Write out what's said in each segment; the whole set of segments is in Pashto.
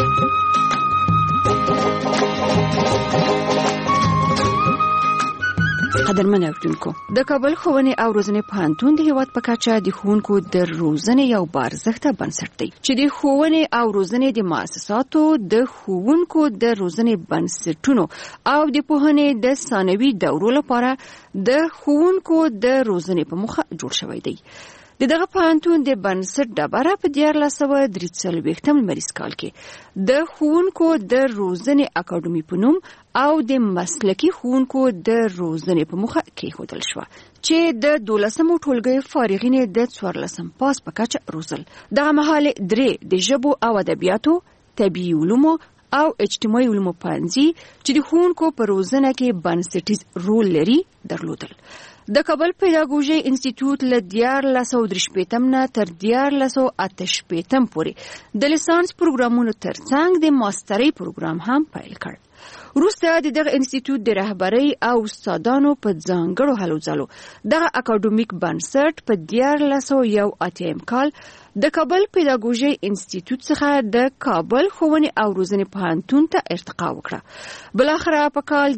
قدرمن اوریدونکو د کابل ښوونې او روزنې پوهنتون د هیواد په کچه د ښوونکو د روزنې یو بارزښته بنسټ دی چې د ښوونې او روزنې د مؤسساتو د ښوونکو د روزنې بنسټونو او د پوهنې د ثانوي دورو لپاره د ښوونکو د روزنې په موخه جوړ شوی دی. دغه پوهنتون د بنسټ ډبره په 1943 لمریز کال کې د ښوونکو د روزنې اکاډمي په نوم او د مسلکي ښوونکو د روزنې په موخه کېښودل شو چې د 12 ټولګي فارغین د 14 پاس په کچه روزل. دغه مهال درې د ژبو او ادبیاتو، طبیعي علومو او اجتماعي علومو پوهنځي چې د ښوونکو په روزنه کې بنسټیز رول لري درلودل. د کابل پیداګوژي انسټیټیوټ له 1983 نه تر 1988 پورې د لیسانس پروګرامونو ترڅنګ د ماسترۍ پروګرام هم پیل کړ. وروسته د دغه انسټیټیوټ د رهبرۍ او استادانو په ځانګړو هلو ځلو دغه اکاډمیک بنسټ په 1981 کال د کابل پیداګوژي انسټیټیوټ څخه د کابل ښوونې او روزنې پوهنتون ته ارتقا وکړه. بلاخره په کال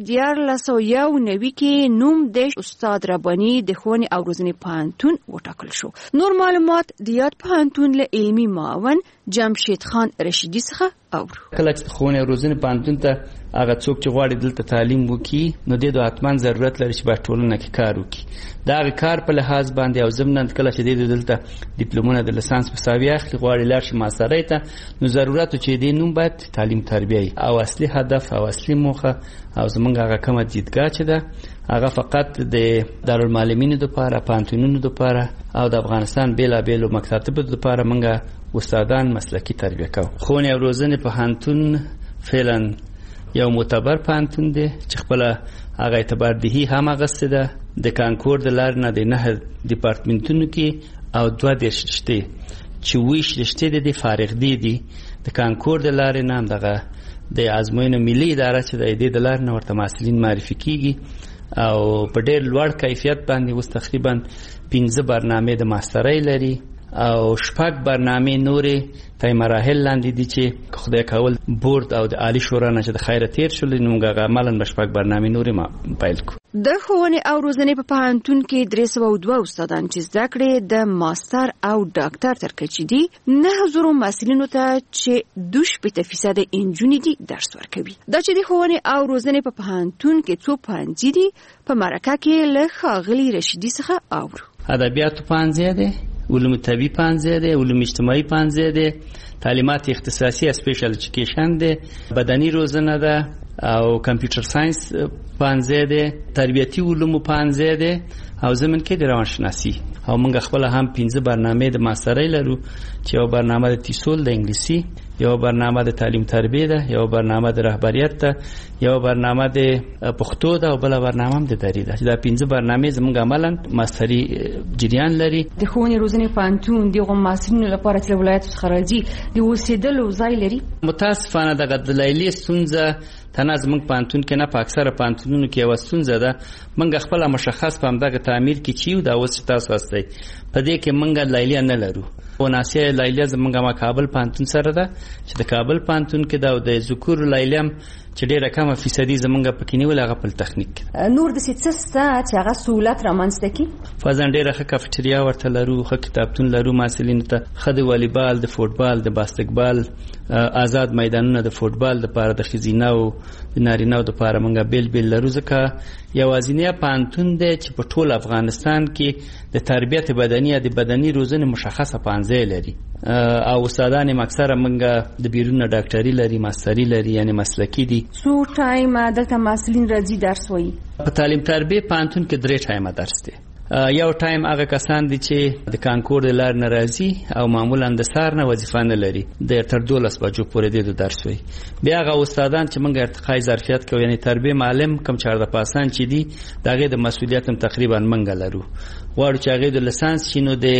1991 کې نوم د استاد رباني د ښوونې او روزنې پوهنتون وټاکل شو. نور معلومات د یاد پوهنتون له علمي معاون جمشید خان رشیدي څخه اورو. کله چې ښوونې او روزنې پوهنتون ته هغه څوک چې غواړي دلته تعلیم وکړي نو د حتمان ضرورت لري چې په ټولنه کې کار وکړي. دا کار په لحاظ باندې او ضمن کله چې دلته ډیپلومونه د لیسانس په ساوي اخلي غواړي لاړ شي ماسترۍ ته نو ضرورت چې دی نوم باید تعلیم تربیه او اصلي هدف او اصلي موخه او زمونږ هغه کومه دیدګاه چې ده هغه فقط د دارالمعلمینو لپاره، پوهنتونونو لپاره او د افغانستان بیلابیلو مکاتبو لپاره موږ استادان مسلکي تربیه کوو. ښوونې او روزنې پوهنتون فعلا یو معتبر پوهنتون دی چې خپل هغه اعتبار دهي هم اغسته ده. د کانکور د لار نه د 9 ډپارټمنټونو کې او 2 رشتې چې 20 رشتې د فارغ دي د کانکور د لار نه دغه د ازموینو ملي اداره چې د لار نه ورته محصلین معرفي کیږي او په ډېر لوړ کیفیت باندې اوس تقریبا 15 برنامه د ماسترۍ لري او 6 برنامه نورې تای مراحل لاندې دي چې خدای کول بورد او د عالی شورا نه چې د خیره تیر شول نو موږ عملاً به 6 برنامه نورې پیل کو. د ښوونې او روزنې په پوهنتون کې 302 استادان چې زده کړې د ماستر او ډاکټر تر کچې دي 9000 محصلینو ته چې 2% انجونې دي درس ورکوي. دا چې د ښوونې او روزنې په پوهنتون کې څو پوهنځي دي په مرکه کې له ښاغلي رشیدي څخه اورو. ادبیاتو پوهنځی دی، علوم طبیعي پوهنځی دی، علوم اجتماعي پوهنځی دی، تعلیمات اختصاصي سپیشل ایجوکیشن دی، بدني روزنه ده او کمپیوټر ساينس پوهنځی دی، تربیتي علوم پوهنځی دی او زمون کې د روانشناسي او موږ خپل هم 15 برنامه د ماسترۍ لرو چې یو برنامه د تیسول د انګلیسي، یو برنامه د تعلیم تربیه ده، یو برنامه د رهبریت ده، یو برنامه د پښتو ده او بل برنامه هم د دري ده. دا 15 برنامه زموږ عملاً ماستري جریان لري. د ښوونې روزنې پوهنتون دغه محصلینو لپاره چې ولایت څخه راځي د اوسېدلو ځای لري. متاسفانه دغه د لیلې ستونزه تنه زموږ پوهنتون کې نه، په اکثره پوهنتونونو کې یو ستونزه ده. موږ خپل مشخص په همدغه تعمیر کې چیو دا اوس تاسو واستئ په دې کې موږ لیلې نه لرو. وناسیه لیلې زموږ ما کابل پوهنتون سره ده چې د کابل پوهنتون کې دا د ذکر لیلې چې ډیره کمه فیصدي زمونږ پکې نیول هغه په تخنیک نور د سیسته چې هغه سہولت رامنځته کی فازن ډیره ښه کافټریا ورته لرو، ښه کتابتون لرو، محصلینو ته ښه د والیبال، د فوټبال، د باسکټبال آزاد میدانونه د فوټبال لپاره د خزینه او د نارینه لپاره مونږه بیل بیل لرو. ځکه یوازینی پانتون دی چې په ټول افغانستان کې د تربیت بدني د بدني روزنې مشخصه پانځه لري او استادان اکثره مونږه د بیرون ډاکټري لري، ماستري لري، یعنی مسلکی دي. څو ټایم دلته محصلین راځي درس وایي؟ په تعلیم تربیه پانتون کې 3 ټایمه درس دی. یو ټایم هغه کسان دي چې د کانکور د لار ناراضي او معمولا د سار نه وظیفه نه لري د تر 12 بجو پورې د درس وي. بیا هغه استادان چې موږ ارتقای ظرفیت کوي یعنی تربیه معلم کم 14% چې دي دغه د مسولیت هم تقریبا موږ لرو. غواړو چې هغه د لیسانس شینو د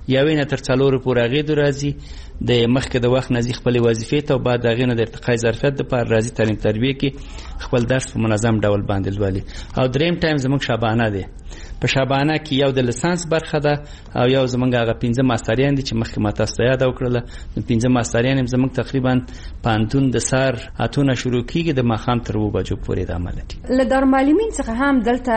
یوې نه تر 4 پورې هغې د راځي د مخکې د وخت نه ځي خپلې وظیفې ته او بعد د هغې نه د ارتقای ظرفیت دپاره راځي تعلیم تربیه کې خپل درس په منظم ډول باندې لولي. او دریم ټایم زموږ شابانه دی. په شابانه کې یو د لیسانس برخه ده او یو زموږ هغه 15 ماستریان دي چې مخکې ما تاسو ته یاد وکړله. نو 15 ماستریان هم زموږ تقریبا پوهنتون د سهار 8 شروع کېږي د ماښام تر 2 بجو پورې د عمل دي. له دارالمعلمین څخه هم دلته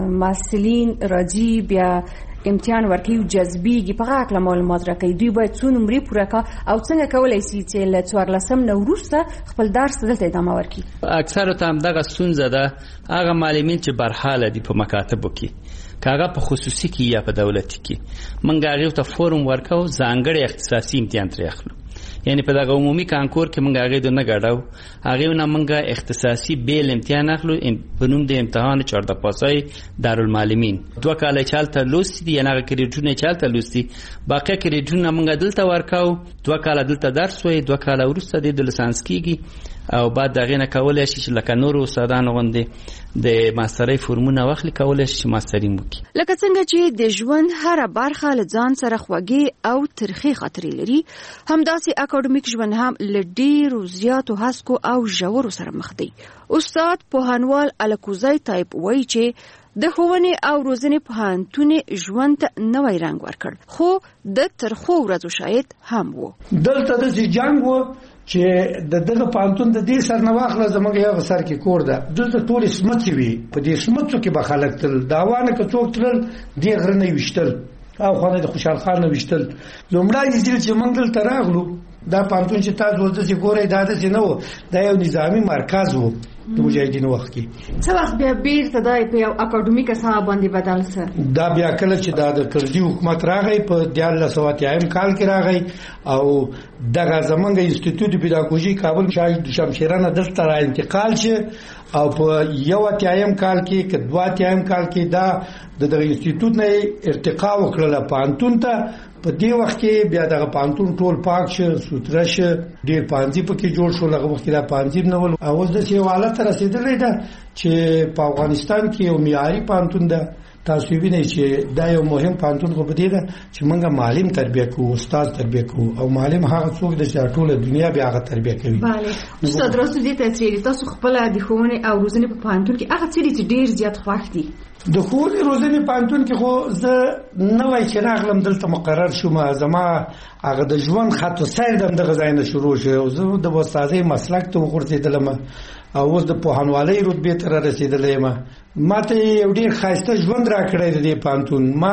محصلین راځي بیا امتحان ورکوي او جذبېږي. په هغه اړه معلومات راکوي. دوی باید څو نمرې پوره کړي او څنګه کولی شي چې له 14 نه وروسته خپل درس دلته ادامه ورکړي. اکثره ته همدغه ستونزه ده. هغه معلمین چې برحاله دي په مکاتبو کې که هغه په خصوصي کې یا په دولتي کې موږ هغې ته فورم ورکوو ځانګړی اختصاصي امتحان ترې اخلو. یعنی په دغه عمومي کانکور کې موږ هغې نه ګډو هغې نه موږ اختصاصي بیل امتحان اخلو په نوم د امتحان 14 پاسای دارالمعلمین. 2 کاله چې هلته لوستي دي یعنې هغه کریډټونه چې هلته لوستي باقي کریډټونه موږ دلته ورکوو. 2 کاله دلته درس وایي 2 کاله وروسته د لیسانس کېږي او بعد دغې نه کولی شي چې لکه نورو استادانو غوندې د ماسترۍ فورمونه واخلي کولی شي چې ماستري وکړي. لکه څنګه چې د ژوند هره برخه له ځان سره خوږې او ترخې خاطرې لري همداسې اکاډمیک ژوند هم له ډېرو زیاتو هسکو او ژورو سره مخ دی. استاد پوهنوال الکوزی طیب وایي چې د ښوونې او روزنې پوهنتون ژوند ته نوی رنګ ورکړ خو د ترخو ورځو شاید هم و. دلته داسې جنګ و چې دغه پوهنتون د دې سر نه واخله زموږ یو سر کې کور ده. دلته ټولې سمڅې وي. په دې سمڅو کې به خلک تل داوانه که څوک تلل دې غره نه ویشتل او خانه د خوشحال خان نه ویشتل. لومړی ځل چې موږ دلته راغلو دا پوهنتون چې تاسو ورته ګورئ دا داسې نه و. دا یو نظامي مرکز و د مجاهدینو وخت کې. څه وخت بیا بیرته دا په یو اکاډمیک اساس باندې بدل شو. دا بیا کله چې دا د کرزي حکومت راغی په 1980 کال کې راغی او دغه زمونږ انسټیټیوټ پیداګوژي کابل شمشیره نه دلته را انتقال شو او په 81 کال کې که 82 کال کې دا د انسټیټیوټ نه ارتقا وکړه پوهنتون ته. په دې وخت کې بیا دغه پوهنتون ټول پاک شو سوتره شو ډېر پوهنځي پکې جوړ شو. هغه وخت کې دا پوهنځي نه ول او اوس داسې یو حالت ته رسېدلی ده چې په افغانستان کې یو معیاري پوهنتون ده. تاسو وینئ چې دا یو مهم پوهنتون خو په دې ده چې موږ معلم تربیه کوو استاد تربیه کوو او معلم هغه څوک دی چې ټوله دنیا بیا هغه تربیه کوي. بله استاد راستو دې ته چې تاسو خپل د ښوونې او روزنې په پوهنتون کې هغه څه چې ډېر زیات خوښ دي. د ښوونې روزنې پوهنتون کې خو زه نوی چې راغلم دلته مقرر شوم زما هغه د ژوند خط سیر دغه ځای نه شروع شو. زه د استادۍ مسلک ته وغورځېدلم او اوس د پوهنوالۍ رتبې ته رسېدلی یم. ما ته یو ډېر ښایسته ژوند راکړی دی د پوهنتون. ما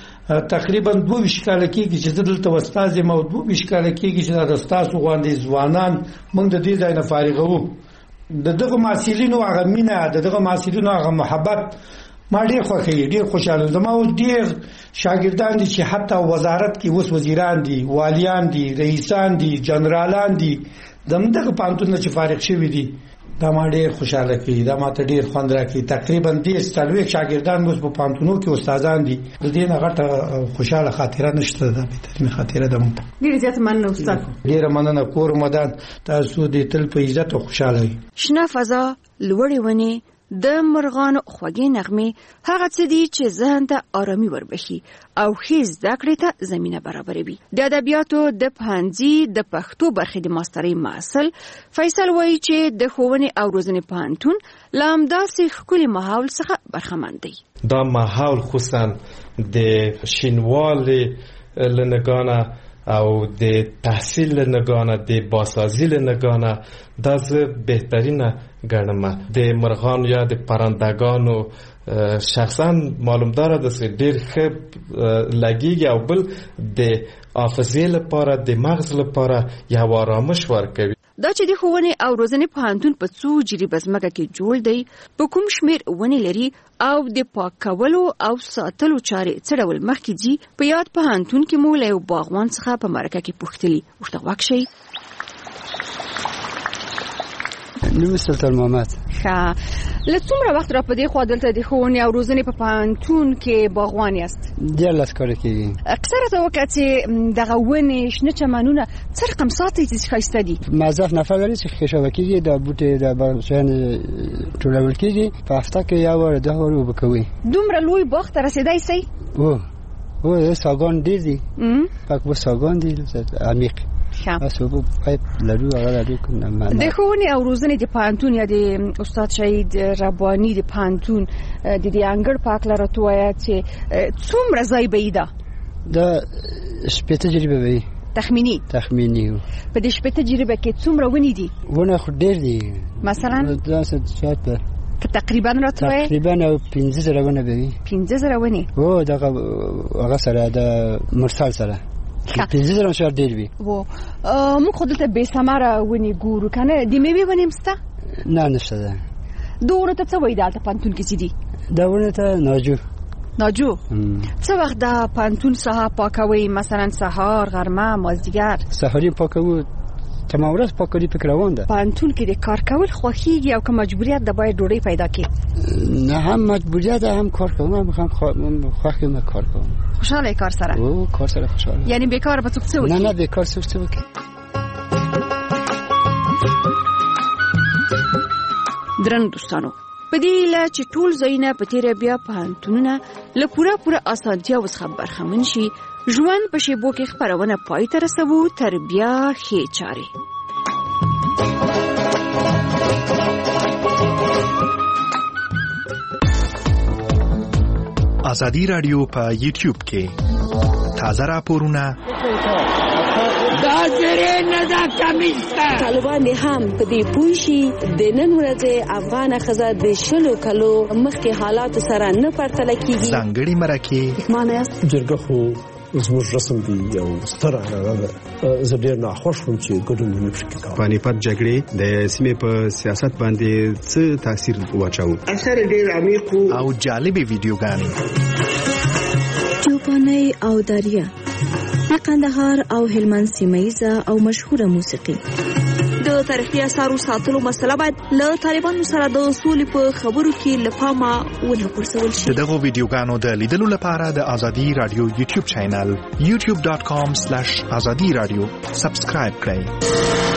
تقریبا 22 کاله کېږي چې زه دلته استاد یم او 22 کاله کېږي چې دا ستاسو غوندې ځوانان موږ د دې ځای نه فارغوو. د دغه محصلینو هغه مینه د دغه محصلینو هغه محبت ما ډېر خوښوي ډېر خوشاله. زما اوس ډېر شاګردان دي چې حتی وزارت کې اوس وزیران دي والیان دي رئیسان دي جنرالان دي دغه پوهنتون نه چې فارغ شوي دي. دا ما ډېر خوشاله کوي. دا ما ته ډېر خوند راکوي. تقریبا 30 شاګردان اوس په پوهنتونو کې استادان دي. د دې نه غټه خوشاله خاطره نشته. دا بهترینه خاطره ده. ډېر زیات مننه استاد. ډېره مننه. کور مدان تاسو دې تل په عزت او خوشاله وي. شنه فضا لوړې ونې د مرغانو خوږې نغمې هغه څه دي چې ذهن ته آرامي وربخي او ښې زده کړې ته زمینه برابروي. د ادبیاتو د پوهنځي د پښتو برخې د ماسترۍ محصل فیصل وایي چې د ښوونې او روزنې پوهنتون له همداسې ښکلي ماحول څخه برخمن دی. دا ماحول خصوصا د شینوالي له نګانه او د تحصیل له نګانه د باسازي له نګانه دا زه بهترینه ګڼم. د مرغانو یا د پرندګانو شخصا معلومدار ده چې ډېر ښه لګیږي او بل د حافظې لپاره د مغز لپاره یو آرامش ورکوي. دا چې د ښوونې او روزنې پوهنتون په څو جریبه ځمکه کې جوړ دی په کوم شمېر ونې لري او د پاک کولو او ساتلو چارې څه ډول مخکې ځي په یاد پوهنتون کې مو له یو باغوان څخه په مرکه کې پوښتلي. ورته غوږ شئ. نوم سلطان محمد. ښه له څومره وخت را په دې خوا دلته د ښوونې او روزنې په پوهنتون کې باغوان یاست؟ 14 کاله کېږي. اکثره ته وکړه چې دغه ونې شنه چمنونه څه رقم ساتي چې ښایسته دي؟ مضاف نفر لري چې خېشاوه کېږي د بوټي د باغچیانو ټولول کېږي په هفته کې یو وار 10 وار اوبه کوي. دومره لوی باغ ته رسېدای سئ؟ او ساګان ډیر دي پاک و ساګان دي عمیق تاسو په پایپ لرو هغه لرو کنه د ښوونې او روزنې د پانتون یا د استاد شهید رباني د پانتون د دې انګړ پاک لره تویا چې څومره ځای به ده دا شپه تجربه وي تخمینی په دې شپه تجربه کې څومره ونی دي ونه خو ډیر دي مثلا دا څه شات که تقریبا راتوي تقریبا 15 ونه به 15 ونه او دا هغه سره د مرسل سره 15 شهر ډیر وي و موږ خو دلته به سماره ونی ګورو کنه د میوه ونی مسته نه نشته ده دوره ته څه وای دلته پانتون کې دي دا ونه ته ناجو څه وخت د پانتون ساحه پاکوي مثلا سهار غرمه مازدیګر سهاري پاکوي تمام ورځ پاکوي فکر روان ده پانتون کې د کار کول خوخيږي او که مجبوریت د باید ډوډۍ پیدا کی نه هم مجبوریت هم کار کوم میخوام خوخه ما کار کوم خوشاله کار سره او کار سره خوشاله یعنی بیکار به څه وکړي نه بیکار څه وکړي درن دوستانو په دې لا چې ټول زینه په تیر بیا پانتونونه له پوره اسانتیا وس خبر خمن شي ژوند په شیبو کې خبرونه پای ته رسوو تر بیا خې چاري ازادي رادیو په یوټیوب کې تازه راپورونه دا زره نه دا کمیسته طالبان هم په دې پوښي د نن ورځې افغان خزه د شلو کلو مخکې حالات سره نه پرتل کیږي ځانګړي مرکه معنی جرګه خو زموږ رسم دی یو ستر هغه زه ډیر ناخوښ وم چې ګډون نه پکې پانیپت جګړې د سیمې په سیاست باندې څه تاثیر واچاو اثر ډیر عمیق او جالبې ویډیوګانې چوپاني او دریا د قندهار او هلمند سیمایزه او مشهوره موسیقي د تاریخي اثارو ساتلو مسله باید له طالبانو سره د سولې په خبرو کې له پامه ونه غورځول شي. دغه ویډیوګانو د لیدلو لپاره د ازادي رادیو یوټیوب چینل youtube.com/azadi radio سبسکرایب کړئ.